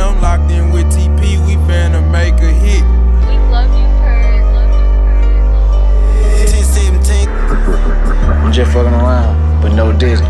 I'm locked in with TP, we finna make a hit. We love you, Kurt. 10-17. I'm just fucking around, but no Diddy.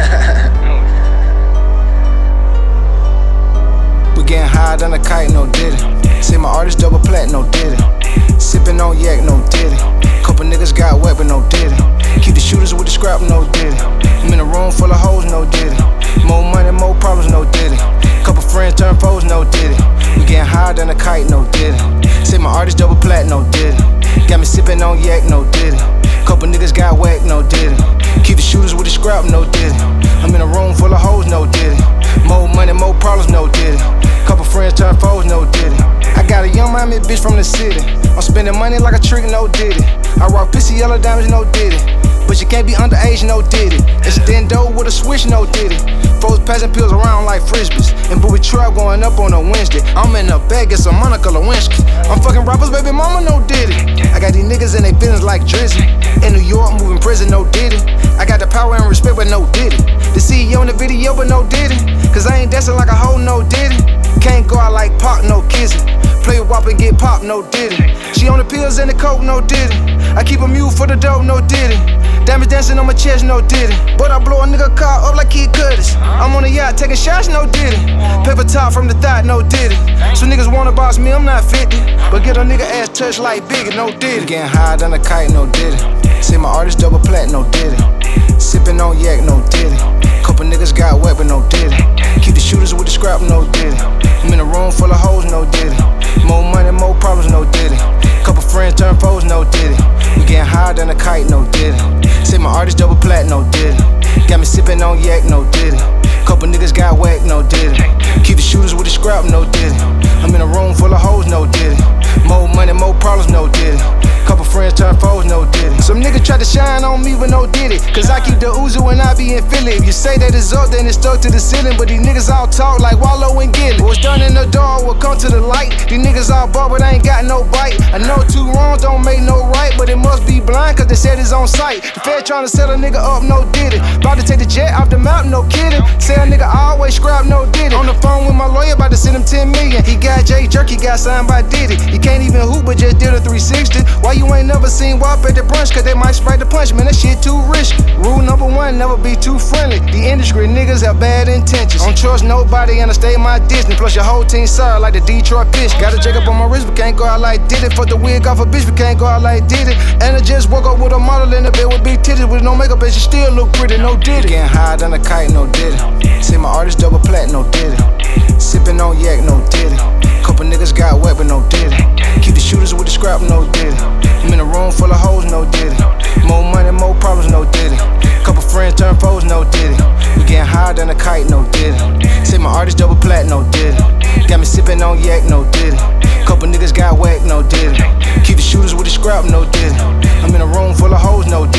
We getting higher than a kite, no Diddy. See my artist double plat, no Diddy. Sippin' on yak, no Diddy. Couple niggas got wet, but no Diddy. Keep the shooters with the scrap, no Diddy. I'm in a room full of hoes, no Diddy. More money, more problems, no Diddy. Couple friends turn foes, no Diddy. We getting higher than a kite, no Diddy. See my artist double plat, no Diddy. Got me sippin' on yak, no Diddy. Couple niggas got whacked, no Diddy. Keep the shooters with the scrap, no Diddy. I'm in a room full of hoes, no Diddy. More money, more problems, no Diddy. Couple friends turn foes, no Diddy. I got a young Miami bitch from the city. I'm spending money like a trick, no Diddy. I rock pissy yellow diamonds, no Diddy. But you can't be underage, no Diddy. It's Dendo with a switch, no Diddy. Foes passing pills around like frisbees. And booby trap going up on a Wednesday. I'm in the bag, get some Monica Lewinsky. I'm fucking rappers, baby mama, no Diddy. I got these niggas in they business like Drizzy. In New York, moving prison, no Diddy. I got the power and respect, but no Diddy. The CEO in the video, but no Diddy. Cause I ain't dancing like a hoe, no Diddy. Can't go out like Pac, no kissing. Play with WAP and get popped, no Diddy. She on the pills and the coke, no Diddy. I keep a mule for the dope, no Diddy. Diamonds dancing on my chest, no Diddy. But I blow a nigga car up like Kid Curtis. I'm on a yacht taking shots, no Diddy. Paper top from the thigh, no Diddy. So niggas wanna boss me, I'm not 50. But get a nigga ass touched like Biggie, no Diddy. Getting higher than a kite, no Diddy. See my artist double plat, no Diddy. Sippin' on yak, no Diddy. Couple niggas got wet, but no Diddy. Keep the shooters with the scrap, no Diddy. I'm in a room full of hoes, no Diddy. More money, more problems, no Diddy. Couple friends turn foes, no Diddy. We getting higher than a kite, no Diddy. See my artist double plat, no Diddy. Got me sippin' on yak, no Diddy. Couple niggas got whacked, no Diddy. Keep the shooters with the scrap, no Diddy. I'm in a room full of hoes, no Diddy. More money, more problems, no Diddy. Couple friends turn foes, no Diddy. Some niggas try to shine on me with no Diddy. Cause I keep the Uzi when I be in Philly. If you say that it's up, then it's stuck to the ceiling. But these niggas all talk like Wallow and Gilly. What's done in the dark will come to the light. These niggas all bought, but I ain't got no bite. I know two wrongs don't make no right, but it must be blind cause they said it's on sight. The Fed tryna sell a nigga up, no Diddy. About to take the jet off the mountain, no kidding. Say a nigga always scrap, no Diddy. On the phone with my lawyer, about to send him 10 million. He got Jay Jerky, got signed by Diddy. He can't even hoop, but just did a 360. Why you ain't never seen WAP at the brunch? Cause they might spray the punch, man, that shit too risky. Rule number one, never be too friendly. The industry niggas have bad intentions. Don't trust nobody and I stay my distance. Plus your whole team sorry like the Detroit fish. Got a Jacob on my wrist, but can't go out like Diddy. Fuck the wig off a bitch, but can't go out like Diddy. And I just woke up with a model in the bed with big titties with no makeup and she still look pretty, no Diddy. Getting higher than a kite, no Diddy. See my artist double plat, no Diddy. Sippin' on yak, no Diddy. Couple niggas got wet, but no Diddy. Keep the shooters with the scrap, no Diddy. I'm in a room full of hoes, no Diddy. More money, more problems, no Diddy. Couple friends turn foes, no Diddy. We getting higher than a kite, no Diddy. See my artist double plat, no Diddy. Got me sippin' on yak, no Diddy. Couple niggas got whacked, no Diddy. Keep the shooters with the scrap, no Diddy. I'm in a room full of hoes, no Diddy.